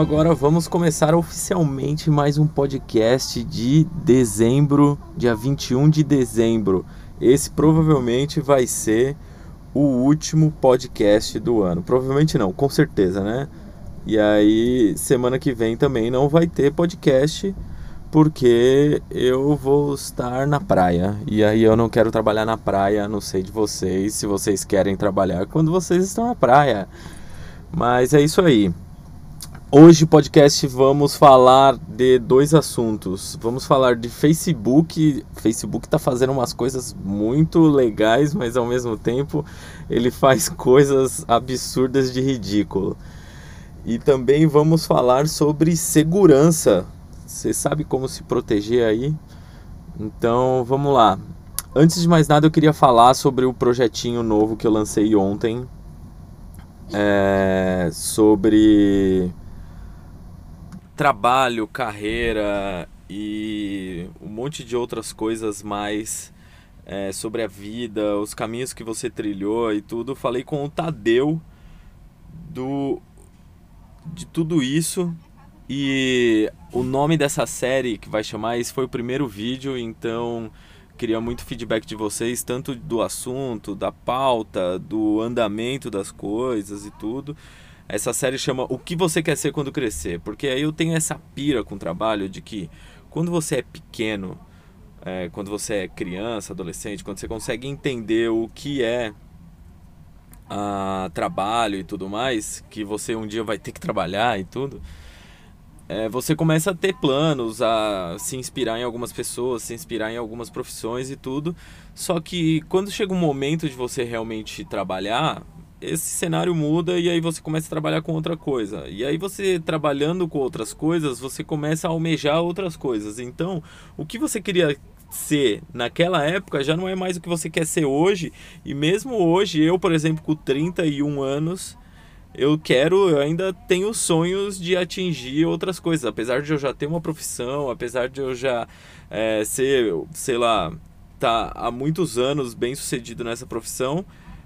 agora vamos começar oficialmente mais um podcast de dezembro, dia 21 de dezembro. Esse provavelmente vai ser o último podcast do ano. Provavelmente não, com certeza, né? E aí, semana que vem também não vai ter podcast, porque eu vou estar na praia. E aí eu não quero trabalhar na praia, não sei de vocês, se vocês querem trabalhar quando vocês estão na praia. Mas é isso aí. Hoje, podcast, vamos falar de dois assuntos. Vamos falar de Facebook. Facebook está fazendo umas coisas muito legais, mas ao mesmo tempo ele faz coisas absurdas de ridículo. E também vamos falar sobre segurança. Você sabe como se proteger aí? Então, vamos lá. Antes de mais nada, eu queria falar sobre o projetinho novo que eu lancei ontem. Sobre trabalho, carreira e um monte de outras coisas mais, sobre a vida, os caminhos que você trilhou e tudo. Falei com o Tadeu de tudo isso, e o nome dessa série que vai chamar, esse foi o primeiro vídeo, então queria muito feedback de vocês, tanto do assunto, da pauta, do andamento das coisas e tudo. Essa série chama O que você quer ser quando crescer, porque aí eu tenho essa pira com o trabalho de que quando você é pequeno, quando você é criança, adolescente, quando você consegue entender o que é trabalho e tudo mais, que você um dia vai ter que trabalhar e tudo, você começa a ter planos, a se inspirar em algumas pessoas, se inspirar em algumas profissões e tudo. Só que quando chega um momento de você realmente trabalhar, esse cenário muda e aí você começa a trabalhar com outra coisa. E aí você trabalhando com outras coisas, você começa a almejar outras coisas. Então, o que você queria ser naquela época já não é mais o que você quer ser hoje. E mesmo hoje, eu, por exemplo, com 31 anos, eu ainda tenho sonhos de atingir outras coisas. Apesar de eu já ter uma profissão, apesar de eu já ser, sei lá, tá há muitos anos bem sucedido nessa profissão,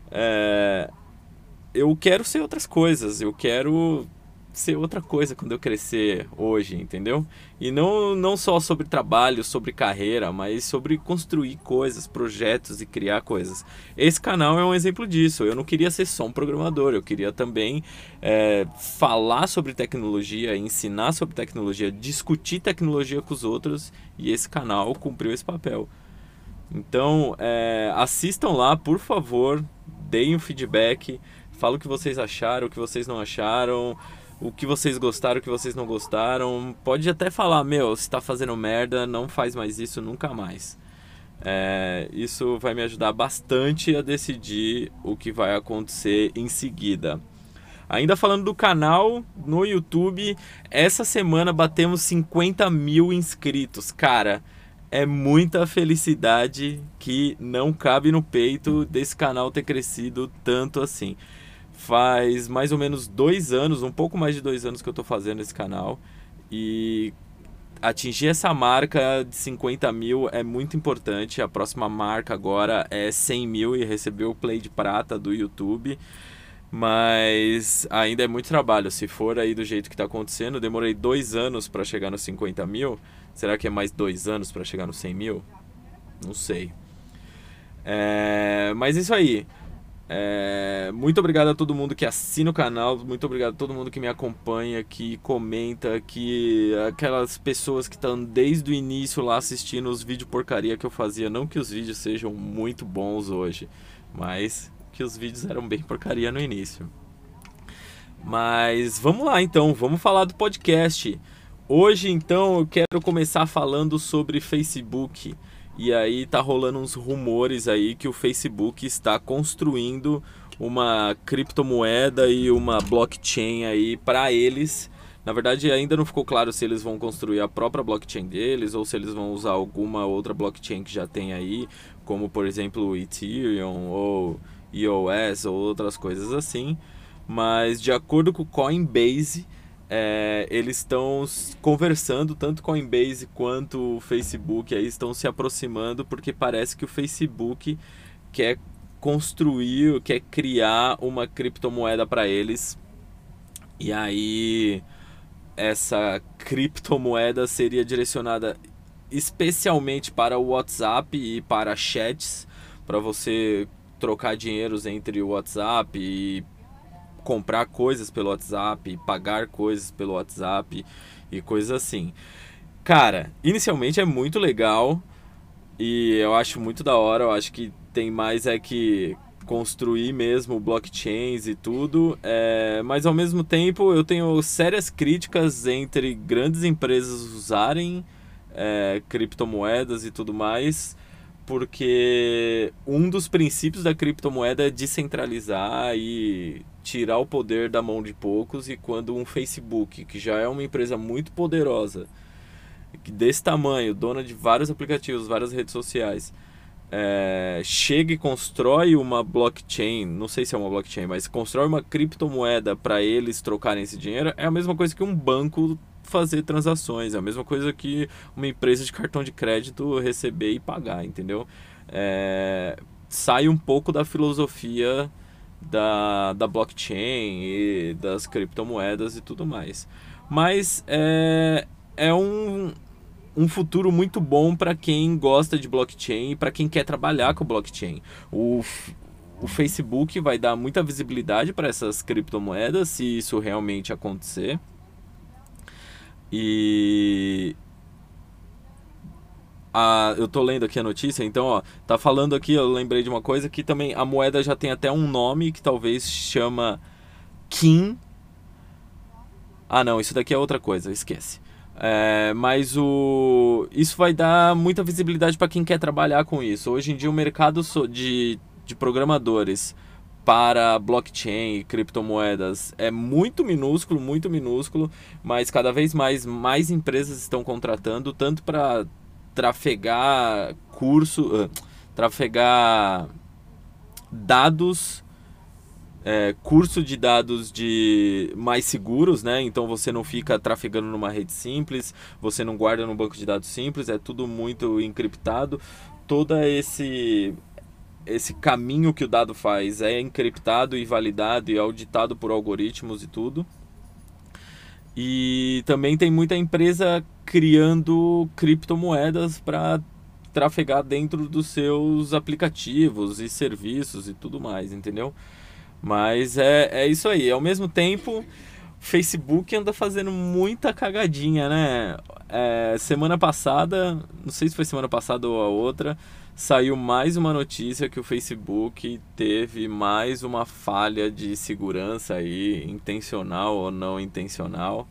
eu quero ser outras coisas. Eu quero ser outra coisa quando eu crescer hoje, entendeu? E não só sobre trabalho, sobre carreira, mas sobre construir coisas, projetos e criar coisas. Esse canal é um exemplo disso. Eu não queria ser só um programador, eu queria também falar sobre tecnologia, ensinar sobre tecnologia, discutir tecnologia com os outros, e esse canal cumpriu esse papel. Então, assistam lá, por favor, deem um feedback, falem o que vocês acharam, o que vocês não acharam, o que vocês gostaram, o que vocês não gostaram. Pode até falar, meu, se tá fazendo merda, não faz mais isso nunca mais. Isso vai me ajudar bastante a decidir o que vai acontecer em seguida. Ainda falando do canal no YouTube, essa semana batemos 50 mil inscritos. Cara, é muita felicidade que não cabe no peito desse canal ter crescido tanto assim. Faz mais ou menos 2 anos, um pouco mais de 2 anos que eu tô fazendo esse canal, e atingir essa marca de 50 mil é muito importante. A próxima marca agora é 100 mil e receber o Play de Prata do YouTube, mas ainda é muito trabalho. Se for aí do jeito que tá acontecendo, eu demorei 2 anos para chegar nos 50 mil, será que é mais 2 anos para chegar nos 100 mil? Não sei. Mas isso aí. Muito obrigado a todo mundo que assina o canal, muito obrigado a todo mundo que me acompanha, que comenta, que aquelas pessoas que estão desde o início lá assistindo os vídeos porcaria que eu fazia. Não que os vídeos sejam muito bons hoje, mas que os vídeos eram bem porcaria no início. Mas vamos lá então, vamos falar do podcast. Hoje então eu quero começar falando sobre Facebook. E aí tá rolando uns rumores aí que o Facebook está construindo uma criptomoeda e uma blockchain aí para eles. Na verdade, ainda não ficou claro se eles vão construir a própria blockchain deles ou se eles vão usar alguma outra blockchain que já tem aí, como por exemplo o Ethereum ou EOS ou outras coisas assim. Mas de acordo com o Coinbase, eles estão conversando, tanto Coinbase quanto o Facebook aí estão se aproximando, porque parece que o Facebook quer construir, quer criar uma criptomoeda para eles. E aí essa criptomoeda seria direcionada especialmente para o WhatsApp e para chats, para você trocar dinheiros entre o WhatsApp e comprar coisas pelo WhatsApp, pagar coisas pelo WhatsApp e coisas assim. Cara, inicialmente é muito legal e eu acho muito da hora. Eu acho que tem mais que construir mesmo blockchains e tudo, mas ao mesmo tempo eu tenho sérias críticas entre grandes empresas usarem criptomoedas e tudo mais, porque um dos princípios da criptomoeda é descentralizar e tirar o poder da mão de poucos. E quando um Facebook, que já é uma empresa muito poderosa, desse tamanho, dona de vários aplicativos, várias redes sociais, chega e constrói uma blockchain, não sei se é uma blockchain, mas constrói uma criptomoeda para eles trocarem esse dinheiro, é a mesma coisa que um banco fazer transações, é a mesma coisa que uma empresa de cartão de crédito receber e pagar, entendeu? Sai um pouco da filosofia da blockchain e das criptomoedas e tudo mais. Mas é um futuro muito bom para quem gosta de blockchain e para quem quer trabalhar com blockchain. O Facebook vai dar muita visibilidade para essas criptomoedas, se isso realmente acontecer. E eu tô lendo aqui a notícia, então ó, tá falando aqui, eu lembrei de uma coisa que também a moeda já tem até um nome que talvez chama Kim. Ah não, isso daqui é outra coisa, esquece. Mas isso vai dar muita visibilidade para quem quer trabalhar com isso. Hoje em dia o mercado de programadores para blockchain e criptomoedas é muito minúsculo, mas cada vez mais empresas estão contratando, tanto para trafegar trafegar dados, curso de dados mais seguros, né? Então você não fica trafegando numa rede simples, você não guarda num banco de dados simples, é tudo muito encriptado. Todo esse caminho que o dado faz é encriptado e validado e auditado por algoritmos e tudo. E também tem muita empresa criando criptomoedas para trafegar dentro dos seus aplicativos e serviços e tudo mais, entendeu? Mas é isso aí. Ao mesmo tempo, Facebook anda fazendo muita cagadinha, né? Semana passada, não sei se foi semana passada ou a outra, saiu mais uma notícia que o Facebook teve mais uma falha de segurança aí, intencional ou não intencional,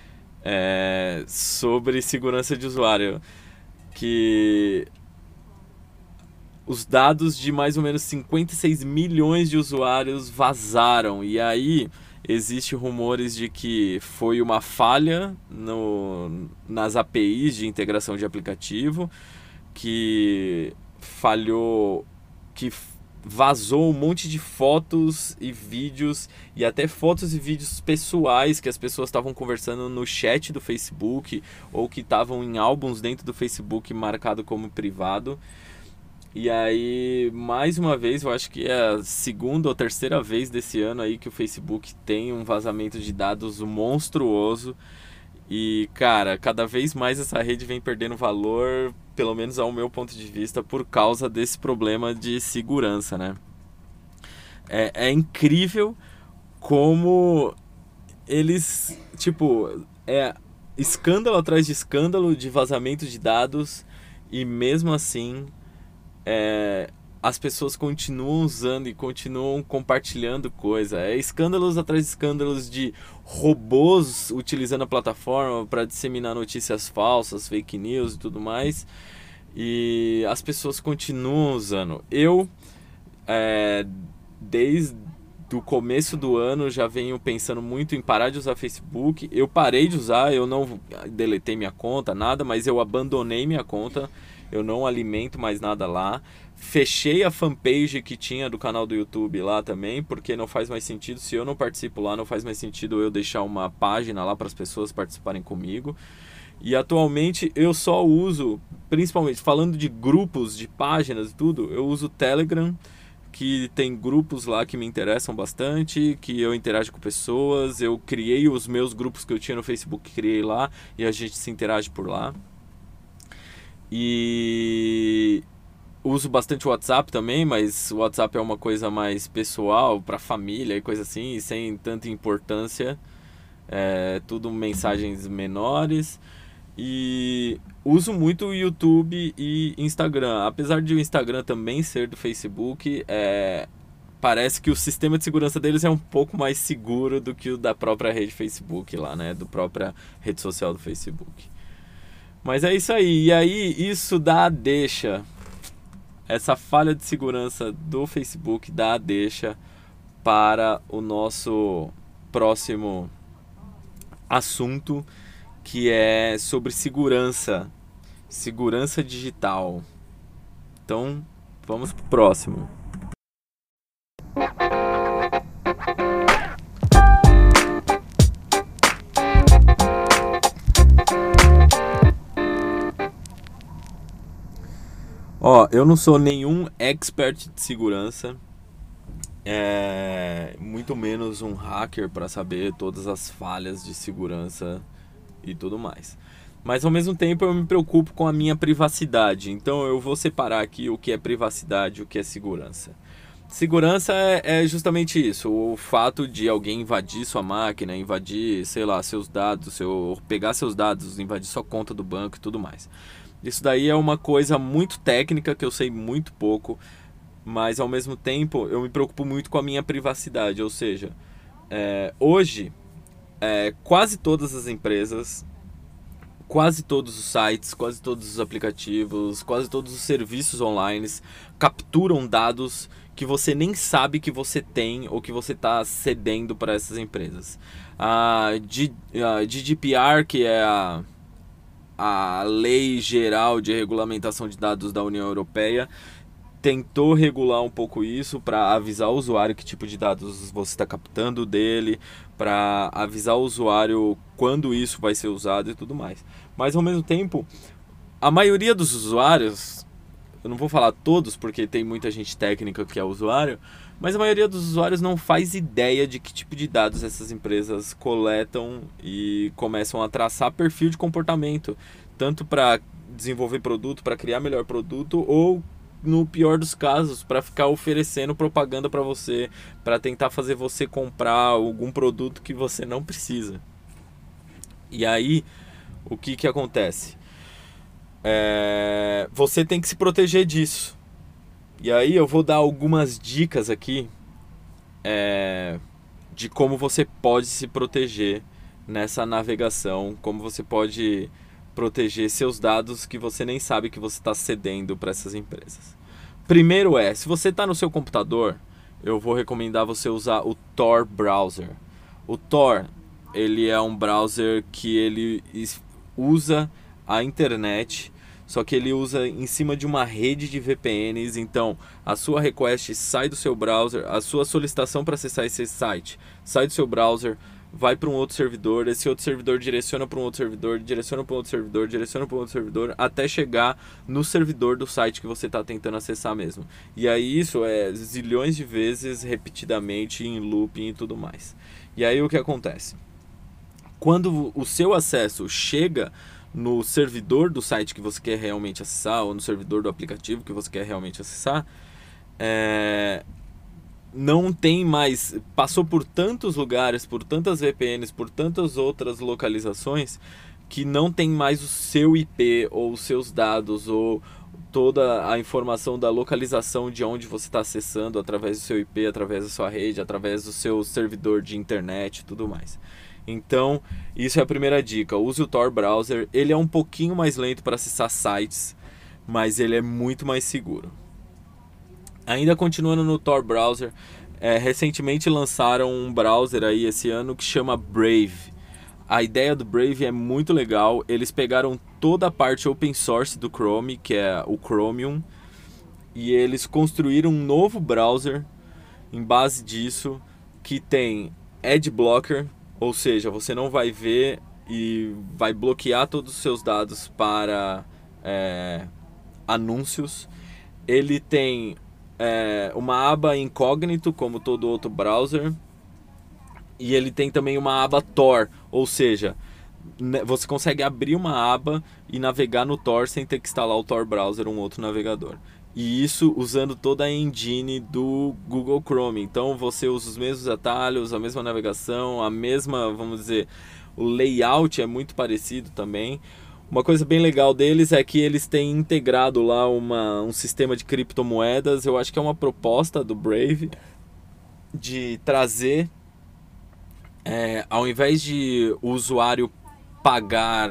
sobre segurança de usuário, que os dados de mais ou menos 56 milhões de usuários vazaram. E aí existem rumores de que foi uma falha nas APIs de integração de aplicativo, que falhou, que vazou um monte de fotos e vídeos, e até fotos e vídeos pessoais que as pessoas estavam conversando no chat do Facebook, ou que estavam em álbuns dentro do Facebook marcado como privado. E aí, mais uma vez, eu acho que é a segunda ou terceira vez desse ano aí que o Facebook tem um vazamento de dados monstruoso. E, cara, cada vez mais essa rede vem perdendo valor, pelo menos ao meu ponto de vista, por causa desse problema de segurança, né? É incrível como eles, tipo, escândalo atrás de escândalo de vazamento de dados, e mesmo assim as pessoas continuam usando e continuam compartilhando coisa. Escândalos atrás de escândalos de robôs utilizando a plataforma para disseminar notícias falsas, fake news e tudo mais. E as pessoas continuam usando. Desde o começo do ano, já venho pensando muito em parar de usar Facebook. Eu parei de usar, eu não deletei minha conta, nada, mas eu abandonei minha conta. Eu não alimento mais nada lá. Fechei a fanpage que tinha do canal do YouTube lá também, porque não faz mais sentido. Se eu não participo lá, não faz mais sentido eu deixar uma página lá para as pessoas participarem comigo. E atualmente eu só uso, principalmente falando de grupos, de páginas e tudo, eu uso o Telegram, que tem grupos lá que me interessam bastante, que eu interajo com pessoas, eu criei os meus grupos que eu tinha no Facebook, criei lá, e a gente se interage por lá. E uso bastante o WhatsApp também, mas o WhatsApp é uma coisa mais pessoal, para família e coisa assim, e sem tanta importância. É tudo mensagens menores. E uso muito o YouTube e Instagram. Apesar de o Instagram também ser do Facebook, parece que o sistema de segurança deles é um pouco mais seguro do que o da própria rede Facebook lá, né? Do própria rede social do Facebook. Mas é isso aí. E aí isso dá a deixa. Essa falha de segurança do Facebook dá a deixa para o nosso próximo assunto, que é sobre segurança digital. Então, vamos pro próximo. Ó, eu não sou nenhum expert de segurança, muito menos um hacker para saber todas as falhas de segurança e tudo mais. Mas ao mesmo tempo eu me preocupo com a minha privacidade. Então eu vou separar aqui o que é privacidade e o que é segurança. Segurança é justamente isso, o fato de alguém invadir sua máquina, invadir, sei lá, seus dados, pegar seus dados, invadir sua conta do banco e tudo mais. Isso daí é uma coisa muito técnica que eu sei muito pouco, mas ao mesmo tempo eu me preocupo muito com a minha privacidade. Ou seja, hoje quase todas as empresas, quase todos os sites, quase todos os aplicativos, quase todos os serviços online capturam dados que você nem sabe que você tem ou que você está cedendo para essas empresas. A GDPR, que é a Lei Geral de Regulamentação de Dados da União Europeia, tentou regular um pouco isso para avisar o usuário que tipo de dados você está captando dele, para avisar o usuário quando isso vai ser usado e tudo mais. Mas ao mesmo tempo, a maioria dos usuários, eu não vou falar todos porque tem muita gente técnica que é usuário, mas a maioria dos usuários não faz ideia de que tipo de dados essas empresas coletam e começam a traçar perfil de comportamento, tanto para desenvolver produto, para criar melhor produto, ou no pior dos casos, para ficar oferecendo propaganda para você, para tentar fazer você comprar algum produto que você não precisa. E aí, o que acontece? Você tem que se proteger disso. E aí eu vou dar algumas dicas aqui de como você pode se proteger nessa navegação, como você pode proteger seus dados que você nem sabe que você está cedendo para essas empresas. Primeiro se você está no seu computador, eu vou recomendar você usar o Tor Browser. O Tor, ele é um browser que ele usa a internet, só que ele usa em cima de uma rede de VPNs. Então a sua request sai do seu browser, a sua solicitação para acessar esse site sai do seu browser, vai para um outro servidor, esse outro servidor direciona para um outro servidor, direciona para um outro servidor, direciona para um outro servidor, até chegar no servidor do site que você está tentando acessar mesmo. E aí isso é zilhões de vezes, repetidamente, em looping e tudo mais. E aí o que acontece? Quando o seu acesso chega no servidor do site que você quer realmente acessar, ou no servidor do aplicativo que você quer realmente acessar, não tem mais, passou por tantos lugares, por tantas VPNs, por tantas outras localizações, que não tem mais o seu IP ou os seus dados ou toda a informação da localização de onde você está acessando através do seu IP, através da sua rede, através do seu servidor de internet e tudo mais. Então, isso é a primeira dica. Use o Tor Browser. Ele é um pouquinho mais lento para acessar sites, mas ele é muito mais seguro. Ainda continuando no Tor Browser, recentemente lançaram um browser aí esse ano que chama Brave. A ideia do Brave é muito legal. Eles pegaram toda a parte open source do Chrome, que é o Chromium, e eles construíram um novo browser em base disso, que tem Ad Blocker, ou seja, você não vai ver e vai bloquear todos os seus dados para anúncios. Ele tem uma aba incógnito, como todo outro browser, e ele tem também uma aba Tor, ou seja, você consegue abrir uma aba e navegar no Tor sem ter que instalar o Tor Browser, um outro navegador. E isso usando toda a engine do Google Chrome. Então você usa os mesmos atalhos, a mesma navegação, a mesma, vamos dizer, o layout é muito parecido também. Uma coisa bem legal deles é que eles têm integrado lá um sistema de criptomoedas. Eu acho que é uma proposta do Brave de trazer, ao invés de o usuário pagar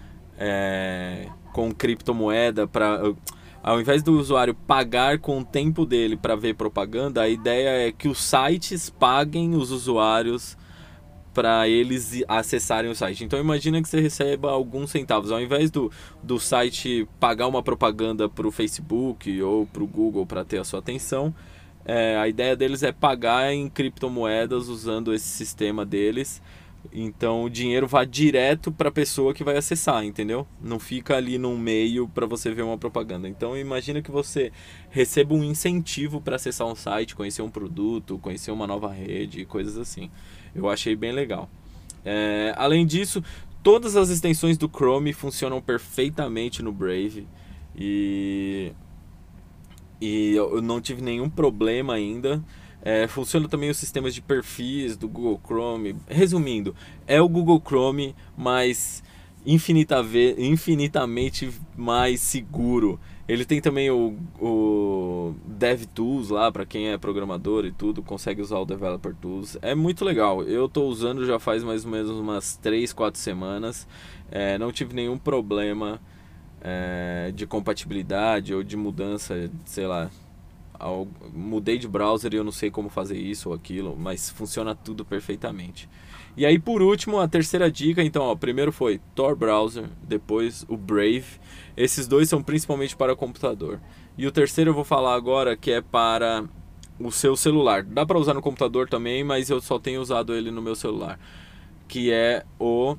com criptomoeda ao invés do usuário pagar com o tempo dele para ver propaganda, a ideia é que os sites paguem os usuários para eles acessarem o site. Então imagina que você receba alguns centavos. Ao invés do site pagar uma propaganda para o Facebook ou para o Google para ter a sua atenção, a ideia deles é pagar em criptomoedas usando esse sistema deles. Então o dinheiro vai direto para a pessoa que vai acessar, entendeu? Não fica ali no meio para você ver uma propaganda. Então imagina que você receba um incentivo para acessar um site, conhecer um produto, conhecer uma nova rede, coisas assim. Eu achei bem legal. Além disso, todas as extensões do Chrome funcionam perfeitamente no Brave e eu não tive nenhum problema ainda. Funciona também os sistemas de perfis do Google Chrome. Resumindo, é o Google Chrome, mas infinitamente mais seguro. Ele tem também o DevTools lá, para quem é programador e tudo, consegue usar o Developer Tools. É muito legal. Eu estou usando já faz mais ou menos umas 3, 4 semanas. Não tive nenhum problema de compatibilidade ou de mudança, sei lá. Mudei de browser e eu não sei como fazer isso ou aquilo, mas funciona tudo perfeitamente. E aí, por último, a terceira dica. Então, primeiro foi Tor Browser, depois o Brave. Esses dois são principalmente para computador. E o terceiro eu vou falar agora, que é para o seu celular. Dá para usar no computador também, mas eu só tenho usado ele no meu celular, que é o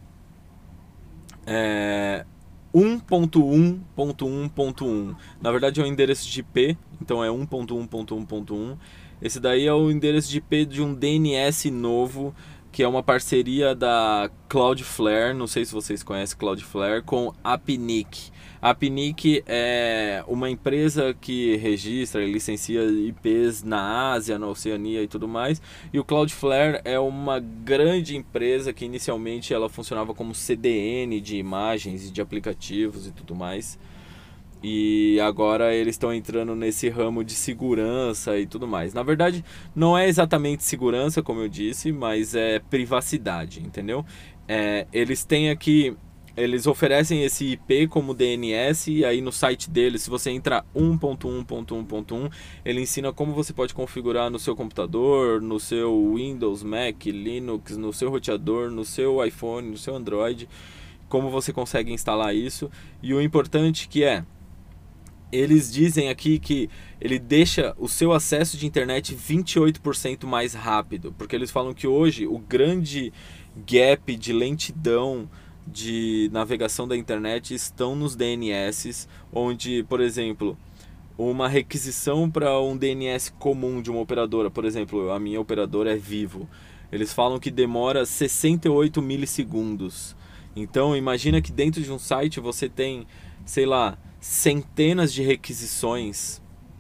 1.1.1.1. Na verdade é um endereço de IP, então é 1.1.1.1. Esse daí é o endereço de IP de um DNS novo, que é uma parceria da Cloudflare, não sei se vocês conhecem Cloudflare, com a Apnic. A Apnic é uma empresa que registra e licencia IPs na Ásia, na Oceania e tudo mais. E o Cloudflare é uma grande empresa que inicialmente ela funcionava como CDN de imagens e de aplicativos e tudo mais. E agora eles estão entrando nesse ramo de segurança e tudo mais. Na verdade, não é exatamente segurança, como eu disse, mas é privacidade, entendeu? Eles têm aqui, eles oferecem esse IP como DNS, e aí no site deles, se você entrar 1.1.1.1, ele ensina como você pode configurar no seu computador, no seu Windows, Mac, Linux, no seu roteador, no seu iPhone, no seu Android, como você consegue instalar isso. E o importante que eles dizem aqui que ele deixa o seu acesso de internet 28% mais rápido, porque eles falam que hoje o grande gap de lentidão de navegação da internet estão nos DNS, onde, por exemplo, uma requisição para um DNS comum de uma operadora, por exemplo, a minha operadora é Vivo, eles falam que demora 68 milissegundos. Então imagina que dentro de um site você tem, sei lá, centenas de requisições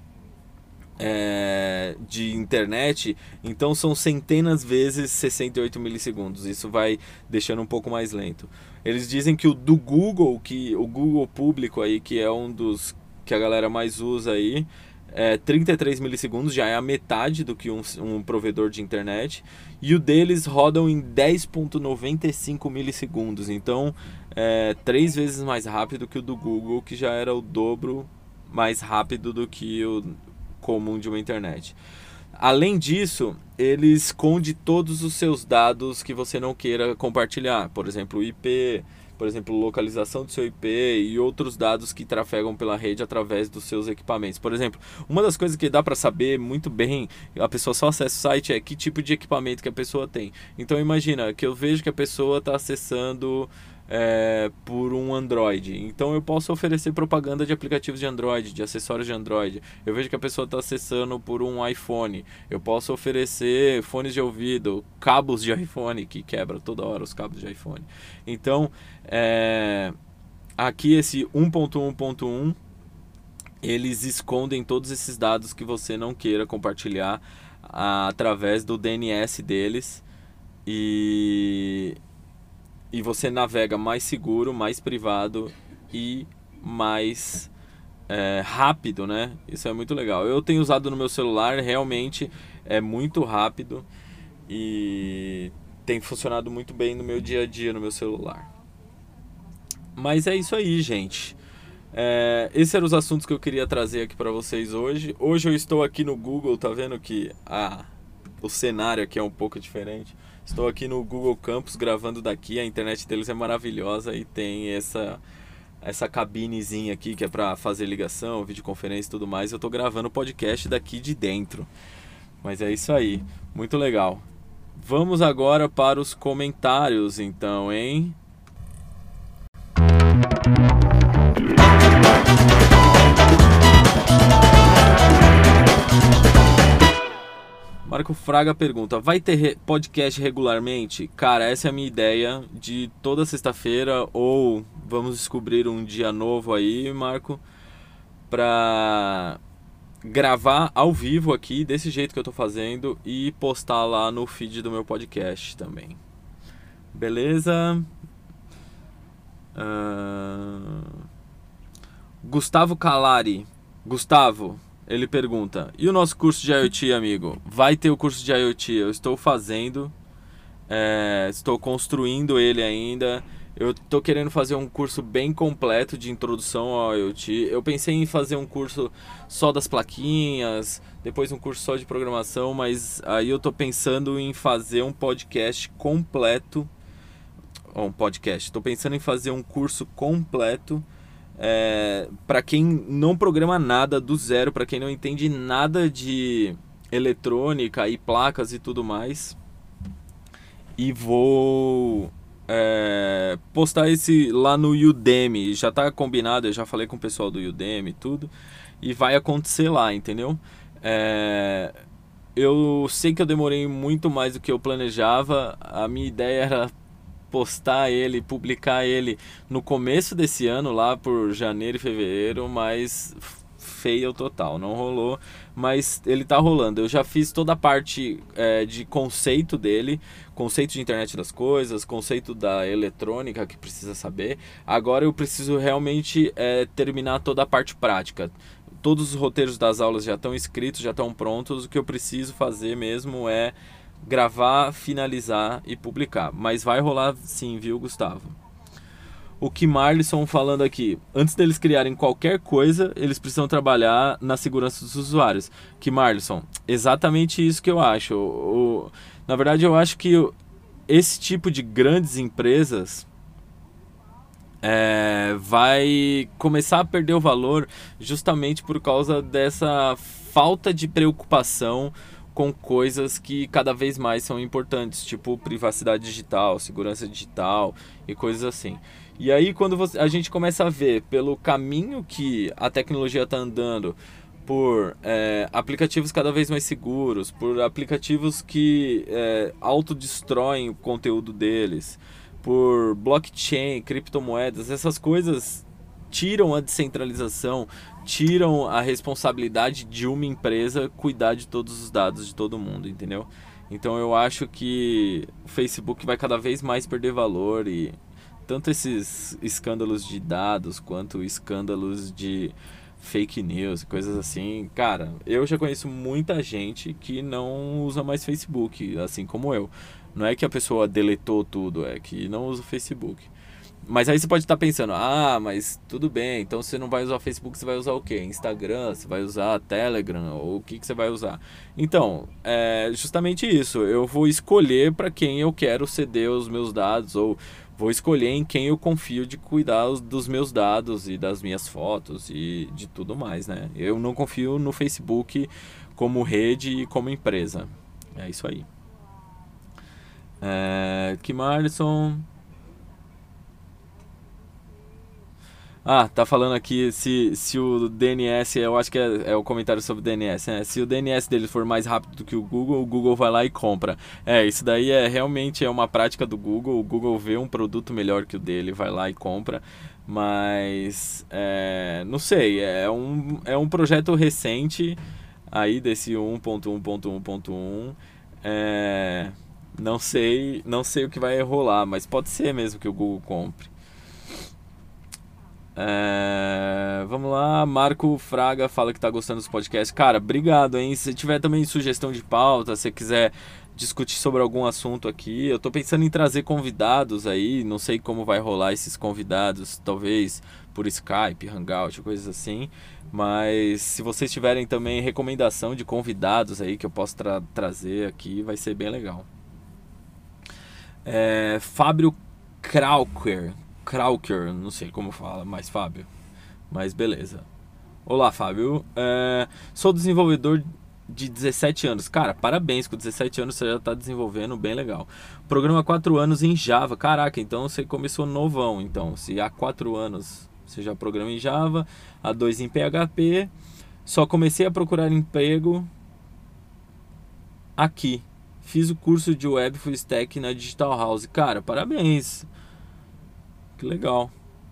de internet, então são centenas vezes 68 milissegundos. Isso vai deixando um pouco mais lento. Eles dizem que o do Google, que o Google público aí, que é um dos que a galera mais usa aí, 33 milissegundos, já é a metade do que um provedor de internet, e o deles rodam em 10.95 milissegundos, então 3 vezes mais rápido que o do Google, que já era o dobro mais rápido do que o comum de uma internet. Além disso, ele esconde todos os seus dados que você não queira compartilhar, por exemplo, o IP, por exemplo, localização do seu IP e outros dados que trafegam pela rede através dos seus equipamentos. Por exemplo, uma das coisas que dá para saber muito bem, a pessoa só acessa o site, é que tipo de equipamento que a pessoa tem. Então imagina que eu vejo que a pessoa está acessando por um Android. Então eu posso oferecer propaganda de aplicativos de Android, de acessórios de Android. Eu vejo que a pessoa está acessando por um iPhone. Eu posso oferecer fones de ouvido, cabos de iPhone, que quebra toda hora os cabos de iPhone. Então, aqui esse 1.1.1, eles escondem todos esses dados que você não queira compartilhar através do DNS deles, e você navega mais seguro, mais privado e mais rápido, né? Isso é muito legal. Eu tenho usado no meu celular, realmente é muito rápido e tem funcionado muito bem no meu dia a dia no meu celular. Mas é isso aí, gente. Esses eram os assuntos que eu queria trazer aqui para vocês hoje. Hoje eu estou aqui no Google, tá vendo que o cenário aqui é um pouco diferente. Estou aqui no Google Campus gravando daqui, a internet deles é maravilhosa e tem essa cabinezinha aqui que é para fazer ligação, videoconferência e tudo mais. Eu estou gravando o podcast daqui de dentro. Mas é isso aí, muito legal. Vamos agora para os comentários então, hein? Marco Fraga pergunta: vai ter podcast regularmente? Cara, essa é a minha ideia, de toda sexta-feira, ou vamos descobrir um dia novo aí, Marco, pra gravar ao vivo aqui, desse jeito que eu tô fazendo, e postar lá no feed do meu podcast também. Beleza? Gustavo Calari. Gustavo, ele pergunta: e o nosso curso de IoT, amigo? Vai ter o curso de IoT, eu estou fazendo, estou construindo ele ainda. Eu estou querendo fazer um curso bem completo de introdução ao IoT. Eu pensei em fazer um curso só das plaquinhas, depois um curso só de programação, mas aí eu estou pensando em fazer um podcast completo. Estou pensando em fazer um curso completo para quem não programa nada do zero, para quem não entende nada de eletrônica e placas e tudo mais. E vou postar esse lá no Udemy. Já está combinado, eu já falei com o pessoal do Udemy e tudo. E vai acontecer lá, entendeu? Eu sei que eu demorei muito mais do que eu planejava. A minha ideia era postar ele, publicar ele no começo desse ano, lá por janeiro e fevereiro, mas fail total, não rolou, mas ele tá rolando. Eu já fiz toda a parte de conceito dele, conceito de internet das coisas, conceito da eletrônica que precisa saber. Agora eu preciso realmente terminar toda a parte prática. Todos os roteiros das aulas já estão escritos, já estão prontos. O que eu preciso fazer mesmo é gravar, finalizar e publicar. Mas vai rolar sim, viu, Gustavo? O que Marlisson falando aqui: antes deles criarem qualquer coisa, eles precisam trabalhar na segurança dos usuários. Que Marlisson, exatamente isso que eu acho. Na verdade, eu acho que esse tipo de grandes empresas vai começar a perder o valor justamente por causa dessa falta de preocupação com coisas que cada vez mais são importantes, tipo privacidade digital, segurança digital e coisas assim. E aí quando a gente começa a ver pelo caminho que a tecnologia está andando, por aplicativos cada vez mais seguros, por aplicativos que autodestroem o conteúdo deles, por blockchain, criptomoedas, essas coisas tiram a descentralização, tiram a responsabilidade de uma empresa cuidar de todos os dados de todo mundo, entendeu? Então eu acho que o Facebook vai cada vez mais perder valor, e tanto esses escândalos de dados quanto escândalos de fake news, coisas assim. Cara, eu já conheço muita gente que não usa mais Facebook, assim como eu. Não é que a pessoa deletou tudo, é que não usa o Facebook. Mas aí você pode estar pensando: mas tudo bem, então você não vai usar o Facebook, você vai usar o quê? Instagram, você vai usar Telegram, ou o que você vai usar? Então, é justamente isso. Eu vou escolher para quem eu quero ceder os meus dados, ou vou escolher em quem eu confio de cuidar dos meus dados e das minhas fotos e de tudo mais, né? Eu não confio no Facebook como rede e como empresa. É isso aí. Que Marlison... Ah, tá falando aqui se o DNS, eu acho que é o comentário sobre o DNS, né? Se o DNS dele for mais rápido do que o Google vai lá e compra. Isso daí realmente é uma prática do Google. O Google vê um produto melhor que o dele, vai lá e compra. Mas, não sei, é um projeto recente aí desse 1.1.1.1. Não sei o que vai rolar, mas pode ser mesmo que o Google compre. Vamos lá, Marco Fraga fala que tá gostando dos podcasts. Cara, obrigado, hein? Se tiver também sugestão de pauta, se quiser discutir sobre algum assunto aqui, eu tô pensando em trazer convidados aí, não sei como vai rolar esses convidados, talvez por Skype, Hangout, coisas assim. Mas se vocês tiverem também recomendação de convidados aí que eu posso trazer aqui, vai ser bem legal. Fábio Krauker, não sei como fala, mais Fábio, mas beleza. Olá, Fábio. Sou desenvolvedor de 17 anos. Cara, parabéns, com 17 anos você já está desenvolvendo, bem legal. Programa há 4 anos em Java. Caraca, então você começou novão. Então, se há 4 anos você já programa em Java, há 2 em PHP, só comecei a procurar emprego aqui. Fiz o curso de Web Full Stack na Digital House. Cara, parabéns. Que legal.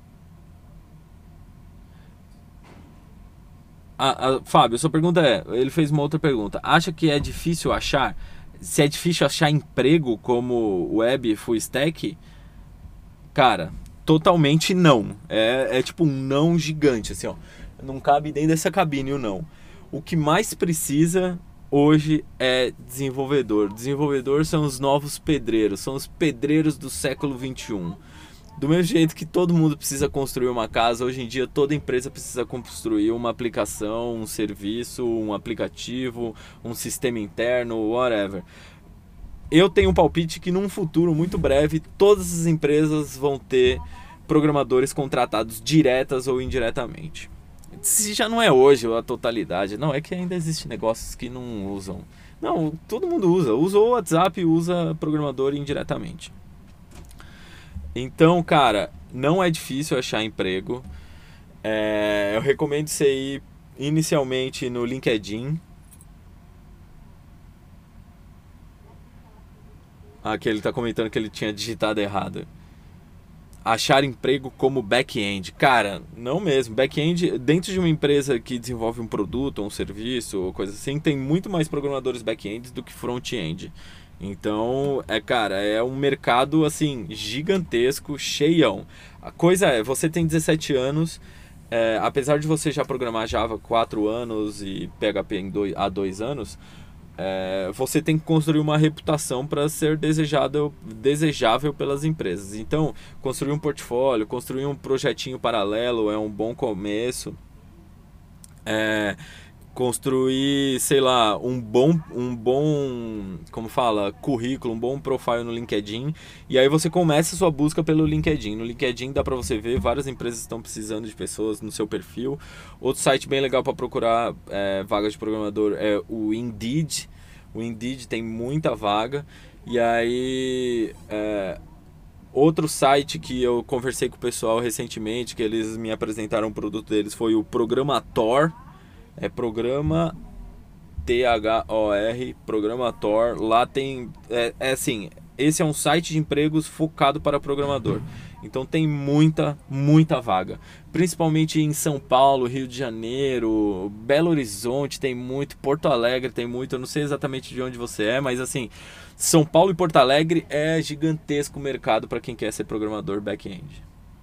Fábio, sua pergunta ele fez uma outra pergunta. Acha que é difícil achar? Se é difícil achar emprego como web full stack? Cara, totalmente não. É tipo um não gigante, assim, ó. Não cabe nem dessa cabine o não. O que mais precisa hoje é desenvolvedor. Desenvolvedor são os novos pedreiros, são os pedreiros do século XXI. Do mesmo jeito que todo mundo precisa construir uma casa, hoje em dia toda empresa precisa construir uma aplicação, um serviço, um aplicativo, um sistema interno, whatever. Eu tenho um palpite que num futuro muito breve todas as empresas vão ter programadores contratados diretas ou indiretamente. Se já não é hoje a totalidade, não, é que ainda existem negócios que não usam. Não, todo mundo usa o WhatsApp e usa programador indiretamente. Então, cara, não é difícil achar emprego. Eu recomendo você ir inicialmente no LinkedIn. Aqui ele tá comentando que ele tinha digitado errado. Achar emprego como back-end. Cara, não mesmo. Back-end, dentro de uma empresa que desenvolve um produto, um serviço, ou coisa assim, tem muito mais programadores back-end do que front-end. Então, cara, é um mercado, assim, gigantesco, cheião. A coisa você tem 17 anos, apesar de você já programar Java há 4 anos e PHP há 2 anos, você tem que construir uma reputação para ser desejável pelas empresas. Então, construir um portfólio, construir um projetinho paralelo é um bom começo. Construir, sei lá, como fala, currículo, um bom profile no LinkedIn, e aí você começa a sua busca pelo LinkedIn. No LinkedIn dá para você ver, várias empresas estão precisando de pessoas no seu perfil. Outro site bem legal para procurar vagas de programador é o Indeed. O Indeed tem muita vaga. E aí outro site que eu conversei com o pessoal recentemente, que eles me apresentaram o produto deles, foi o Programator. Programa THOR, Programator. Lá tem. Assim, esse é um site de empregos focado para programador. Então tem muita, muita vaga. Principalmente em São Paulo, Rio de Janeiro, Belo Horizonte tem muito, Porto Alegre tem muito. Eu não sei exatamente de onde você é, mas assim, São Paulo e Porto Alegre é gigantesco o mercado para quem quer ser programador back-end.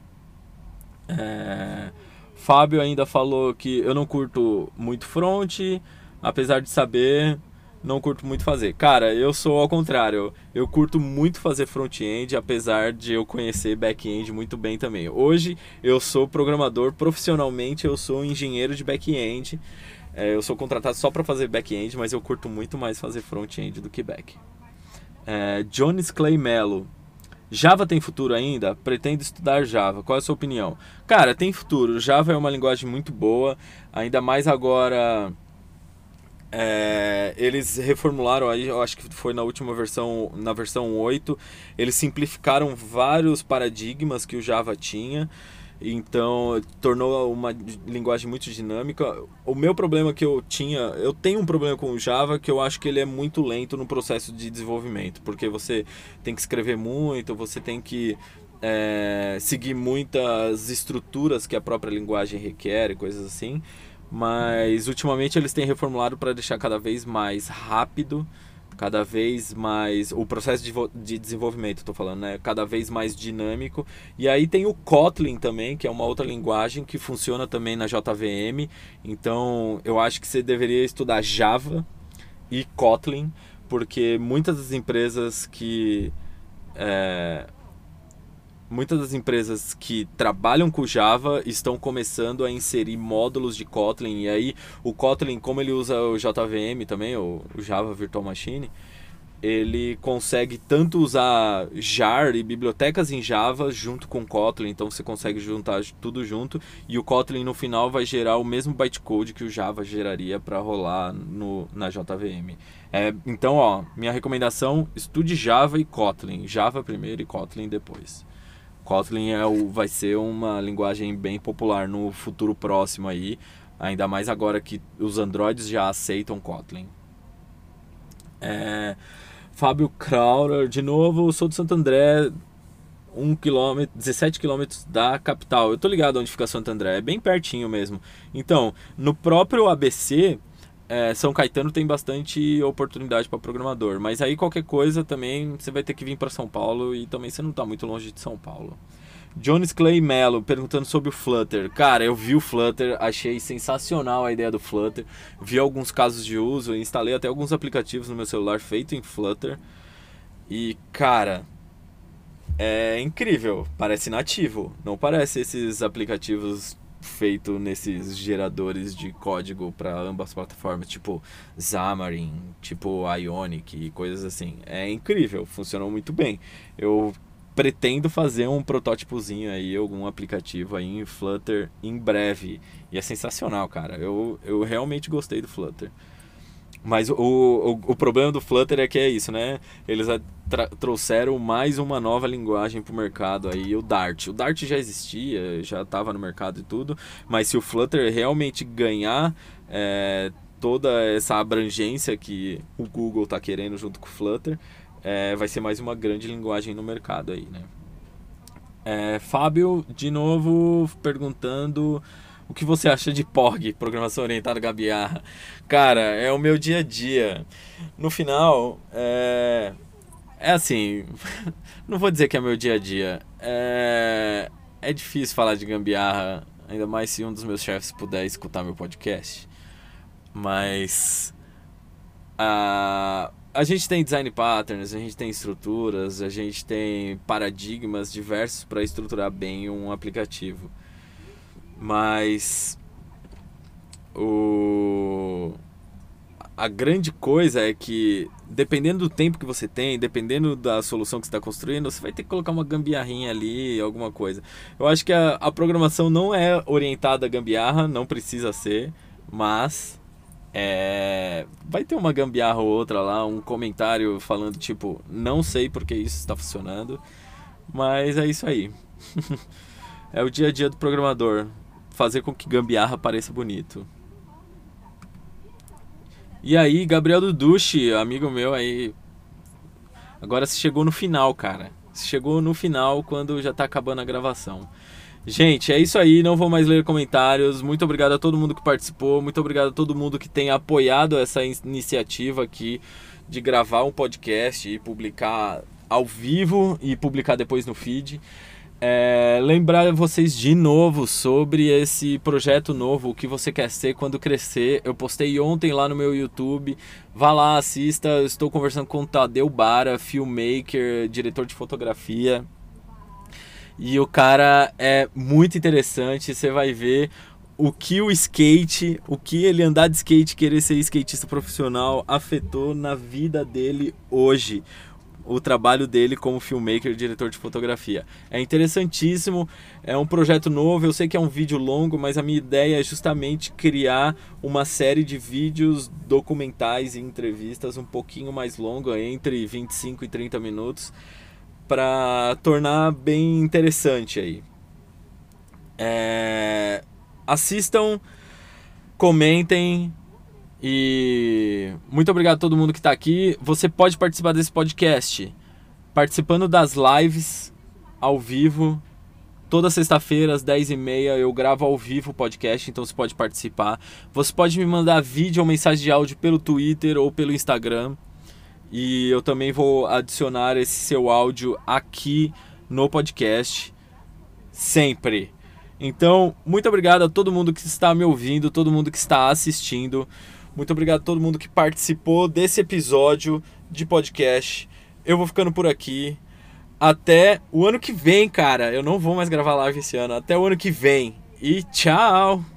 Fábio ainda falou que eu não curto muito front, apesar de saber, não curto muito fazer. Cara, eu sou ao contrário, eu curto muito fazer front-end, apesar de eu conhecer back-end muito bem também. Hoje eu sou programador, profissionalmente eu sou engenheiro de back-end, eu sou contratado só para fazer back-end, mas eu curto muito mais fazer front-end do que back. Jones Clay Mello. Java tem futuro ainda? Pretendo estudar Java. Qual é a sua opinião? Cara, tem futuro. Java é uma linguagem muito boa, ainda mais agora. Eles reformularam aí, eu acho que foi na última versão, na versão 8, eles simplificaram vários paradigmas que o Java tinha. então tornou uma linguagem muito dinâmica. O meu problema que eu tenho um problema com o Java, que eu acho que ele é muito lento no processo de desenvolvimento, porque você tem que escrever muito, você tem que seguir muitas estruturas que a própria linguagem requer e coisas assim. Mas ultimamente eles têm reformulado para deixar cada vez mais rápido, cada vez mais o processo de desenvolvimento, estou falando, né? Cada vez mais dinâmico. E aí tem o Kotlin também, que é uma outra linguagem que funciona também na JVM. Então eu acho que você deveria estudar Java e Kotlin, porque muitas das empresas que trabalham com Java estão começando a inserir módulos de Kotlin. E aí o Kotlin, como ele usa o JVM também, o Java Virtual Machine, ele consegue tanto usar jar e bibliotecas em Java junto com Kotlin, então você consegue juntar tudo junto, e o Kotlin no final vai gerar o mesmo bytecode que o Java geraria para rolar na JVM. Então, ó, minha recomendação, estude Java e Kotlin. Java primeiro e Kotlin depois. Kotlin vai ser uma linguagem bem popular no futuro próximo aí, ainda mais agora que os Androids já aceitam Kotlin. Fábio Crowder, de novo, sou de Santo André, 17 quilômetros da capital. Eu tô ligado onde fica Santo André, é bem pertinho mesmo. Então, no próprio ABC, São Caetano tem bastante oportunidade para programador, mas aí qualquer coisa também você vai ter que vir para São Paulo, e também você não tá muito longe de São Paulo. Jones Clay Mello perguntando sobre o Flutter. Cara, eu vi o Flutter, achei sensacional a ideia do Flutter, vi alguns casos de uso, instalei até alguns aplicativos no meu celular feito em Flutter, e cara, é incrível, parece nativo, não parece esses aplicativos feito nesses geradores de código para ambas plataformas, tipo Xamarin, tipo Ionic e coisas assim. É incrível, funcionou muito bem. Eu pretendo fazer um protótipozinho aí, algum aplicativo aí em Flutter em breve. E é sensacional, cara. Eu realmente gostei do Flutter. Mas o problema do Flutter é que é isso, né? Eles trouxeram mais uma nova linguagem pro mercado aí, o Dart. O Dart já existia, já estava no mercado e tudo, mas se o Flutter realmente ganhar toda essa abrangência que o Google está querendo junto com o Flutter, vai ser mais uma grande linguagem no mercado aí, né? Fábio, de novo, perguntando... O que você acha de POG, Programação Orientada Gambiarra? Cara, é o meu dia a dia. No final, assim, não vou dizer que é meu dia a dia. É difícil falar de gambiarra, ainda mais se um dos meus chefes puder escutar meu podcast. Mas a gente tem design patterns, a gente tem estruturas, a gente tem paradigmas diversos para estruturar bem um aplicativo. Mas a grande coisa é que, dependendo do tempo que você tem, dependendo da solução que você está construindo, você vai ter que colocar uma gambiarrinha ali, alguma coisa. Eu acho que a programação não é orientada a gambiarra, não precisa ser, mas vai ter uma gambiarra ou outra lá, um comentário falando tipo, não sei porque isso está funcionando, mas é isso aí. É o dia a dia do programador, fazer com que gambiarra pareça bonito. E aí, Gabriel Duducci, amigo meu aí, agora você chegou no final, cara. Você chegou no final quando já tá acabando a gravação. Gente, é isso aí, não vou mais ler comentários. Muito obrigado a todo mundo que participou, muito obrigado a todo mundo que tem apoiado essa iniciativa aqui de gravar um podcast e publicar ao vivo e publicar depois no feed. Lembrar vocês de novo sobre esse projeto novo, o que você quer ser quando crescer. Eu postei ontem lá no meu YouTube, vá lá, assista. Eu estou conversando com o Tadeu Bara, filmmaker, diretor de fotografia, e o cara é muito interessante. Você vai ver o que o skate, o que ele andar de skate, querer ser skatista profissional, afetou na vida dele hoje, o trabalho dele como filmmaker e diretor de fotografia. É interessantíssimo, é um projeto novo, eu sei que é um vídeo longo, mas a minha ideia é justamente criar uma série de vídeos documentais e entrevistas um pouquinho mais longa, entre 25 e 30 minutos, para tornar bem interessante aí. Assistam, comentem e muito obrigado a todo mundo que está aqui. Você pode participar desse podcast participando das lives ao vivo. Toda sexta-feira, às 10h30, eu gravo ao vivo o podcast, então você pode participar. Você pode me mandar vídeo ou mensagem de áudio pelo Twitter ou pelo Instagram. E eu também vou adicionar esse seu áudio aqui no podcast, sempre. Então, muito obrigado a todo mundo que está me ouvindo, todo mundo que está assistindo. Muito obrigado a todo mundo que participou desse episódio de podcast. Eu vou ficando por aqui. Até o ano que vem, cara. Eu não vou mais gravar live esse ano. Até o ano que vem. E tchau!